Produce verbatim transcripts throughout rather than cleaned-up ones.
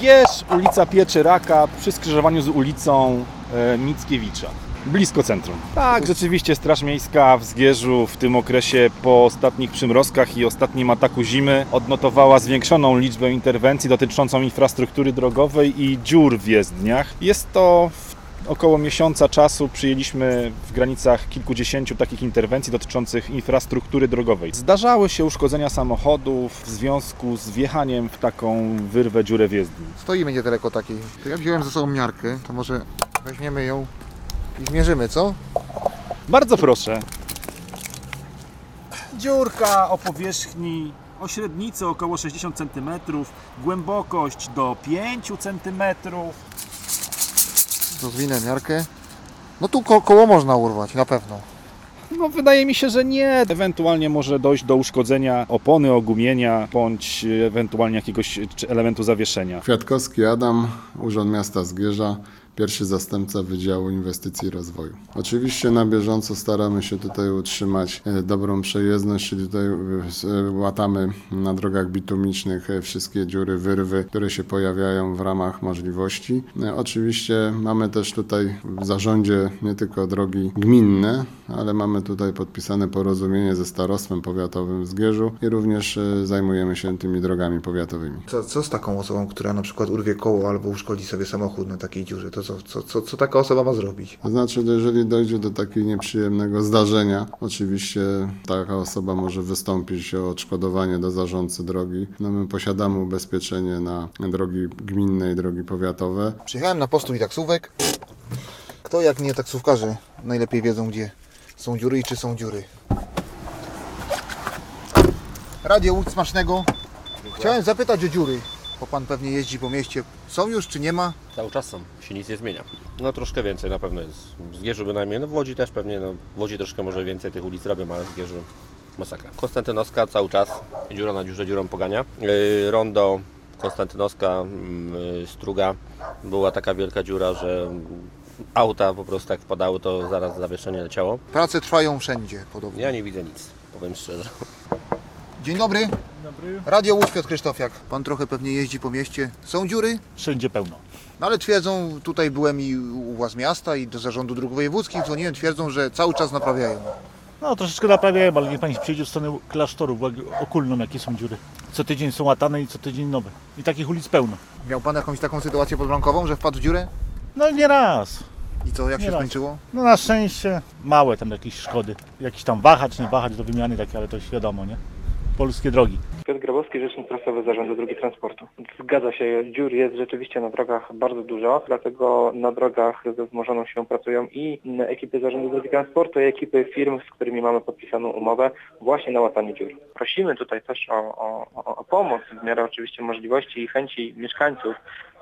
Zgierz, ulica Pieczyraka przy skrzyżowaniu z ulicą e, Mickiewicza. Blisko centrum. Tak, rzeczywiście Straż Miejska w Zgierzu w tym okresie po ostatnich przymrozkach i ostatnim ataku zimy odnotowała zwiększoną liczbę interwencji dotyczącą infrastruktury drogowej i dziur w jezdniach. Jest to w około miesiąca czasu przyjęliśmy w granicach kilkudziesięciu takich interwencji dotyczących infrastruktury drogowej. Zdarzały się uszkodzenia samochodów w związku z wjechaniem w taką wyrwę, dziurę w jezdni. Stoimy niedaleko takiej. To ja wziąłem ze sobą miarkę, to może weźmiemy ją i zmierzymy, co? Bardzo proszę. Dziurka o powierzchni, o średnicy około sześćdziesiąt centymetrów, głębokość do pięciu centymetrów. Rozwinę miarkę. No tu ko koło można urwać, na pewno. No wydaje mi się, że nie. Ewentualnie może dojść do uszkodzenia opony, ogumienia, bądź ewentualnie jakiegoś elementu zawieszenia. Kwiatkowski Adam, Urząd Miasta Zgierza, pierwszy zastępca Wydziału Inwestycji i Rozwoju. Oczywiście na bieżąco staramy się tutaj utrzymać dobrą przejezdność, czyli tutaj łatamy na drogach bitumicznych wszystkie dziury, wyrwy, które się pojawiają w ramach możliwości. Oczywiście mamy też tutaj w zarządzie nie tylko drogi gminne, ale mamy tutaj podpisane porozumienie ze Starostwem Powiatowym w Zgierzu i również zajmujemy się tymi drogami powiatowymi. Co, co z taką osobą, która na przykład urwie koło albo uszkodzi sobie samochód na takiej dziurze? To co, co, co, co taka osoba ma zrobić? To znaczy, jeżeli dojdzie do takiego nieprzyjemnego zdarzenia, oczywiście taka osoba może wystąpić o odszkodowanie do zarządcy drogi. No my posiadamy ubezpieczenie na drogi gminne i drogi powiatowe. Przyjechałem na postój taksówek. Kto jak nie taksówkarze najlepiej wiedzą, gdzie są dziury i czy są dziury. Radio Łódź smacznego. Chciałem zapytać o dziury, bo pan pewnie jeździ po mieście. Są już czy nie ma? Cały czas są, się nic nie zmienia. No troszkę więcej na pewno jest. W Zgierzu bynajmniej, no w Łodzi też pewnie, no w Łodzi troszkę może więcej tych ulic robią, ale w Zgierzu masakra. Konstantynowska cały czas, dziura na dziurze dziurą pogania. Yy, rondo Konstantynowska, yy, Struga, była taka wielka dziura, że auta po prostu jak wpadały, to zaraz zawieszenie leciało. Prace trwają wszędzie podobnie. Ja nie widzę nic, powiem szczerze. Dzień dobry. Dzień dobry. Radio Łódź, Piotr Krzysztofiak. Pan trochę pewnie jeździ po mieście. Są dziury? Wszędzie pełno. No ale twierdzą, tutaj byłem i u was miasta i do Zarządu Dróg Wojewódzkich, dzwoniłem, twierdzą, że cały czas naprawiają. No troszeczkę naprawiałem, ale niech pani przyjdzie w stronę klasztoru, w Okulną, jakie są dziury. Co tydzień są łatane i co tydzień nowe. I takich ulic pełno. Miał pan jakąś taką sytuację podbramkową, że wpadł w dziurę? No nie raz. I co, jak Nie się raz. skończyło? No na szczęście małe tam jakieś szkody. Jakiś tam wahacz, nie wahacz do wymiany takie, ale to już wiadomo, nie? Polskie drogi. Piotr Grabowski, Rzecznik Prasowy Zarządu Dróg i Transportu. Zgadza się, dziur jest rzeczywiście na drogach bardzo dużo, dlatego na drogach ze wzmożoną siłą pracują i ekipy Zarządu Dróg i Transportu, i ekipy firm, z którymi mamy podpisaną umowę właśnie na łatanie dziur. Prosimy tutaj też o, o, o pomoc w miarę oczywiście możliwości i chęci mieszkańców.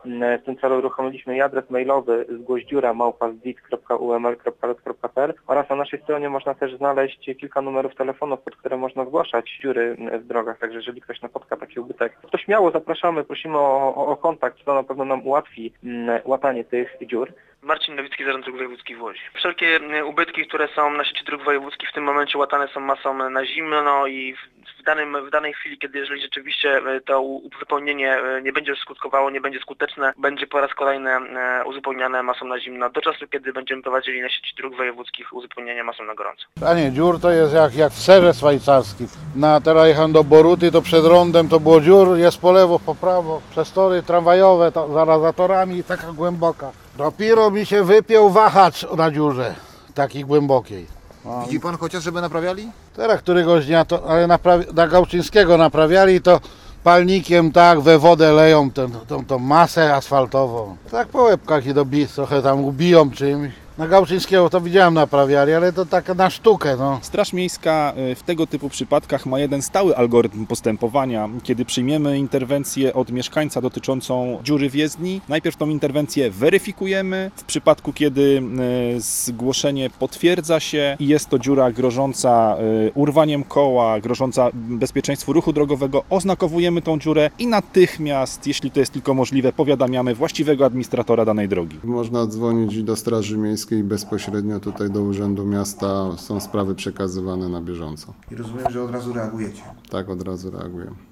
W tym celu uruchomiliśmy i adres mailowy zgłośdziura małpa zdit kropka u m l kropka lot kropka p l oraz na naszej stronie można też znaleźć kilka numerów telefonów, pod które można zgłaszać dziury w drogach, także jeżeli ktoś napotka taki ubytek, to śmiało zapraszamy, prosimy o, o, o kontakt, to na pewno nam ułatwi m, łatanie tych dziur. Marcin Nowicki, Zarząd Dróg Wojewódzkich w Łodzi. Wszelkie ubytki, które są na sieci dróg wojewódzkich w tym momencie łatane są masą na zimno i w, w, danym, w danej chwili, kiedy jeżeli rzeczywiście to uzupełnienie nie będzie skutkowało, nie będzie skuteczne, będzie po raz kolejny uzupełniane masą na zimno, do czasu, kiedy będziemy prowadzili na sieci dróg wojewódzkich uzupełnienie masą na gorąco. A nie, dziur to jest jak, jak w serze szwajcarskim. Na, teraz jechałem do Boruty, to przed rondem to było dziur, jest po lewo, po prawo, przez tory tramwajowe, to, zaraz za torami taka głęboka. Dopiero mi się wypiął wahacz na dziurze, takiej głębokiej. No. Widzi pan chociaż, żeby naprawiali? Teraz któregoś dnia, to, ale naprawi, na Gałczyńskiego naprawiali, to palnikiem tak we wodę leją tę, tą, tą masę asfaltową. Tak po łebkach i dobi, trochę tam ubiją czymś. Na Gałczyńskiego to widziałem naprawiali, ale to tak na sztukę. No. Straż Miejska w tego typu przypadkach ma jeden stały algorytm postępowania. Kiedy przyjmiemy interwencję od mieszkańca dotyczącą dziury w jezdni, najpierw tą interwencję weryfikujemy. W przypadku, kiedy zgłoszenie potwierdza się i jest to dziura grożąca urwaniem koła, grożąca bezpieczeństwu ruchu drogowego, oznakowujemy tą dziurę i natychmiast, jeśli to jest tylko możliwe, powiadamiamy właściwego administratora danej drogi. Można dzwonić do Straży Miejskiej i bezpośrednio tutaj do Urzędu Miasta są sprawy przekazywane na bieżąco. I rozumiem, że od razu reagujecie. Tak, od razu reagujemy.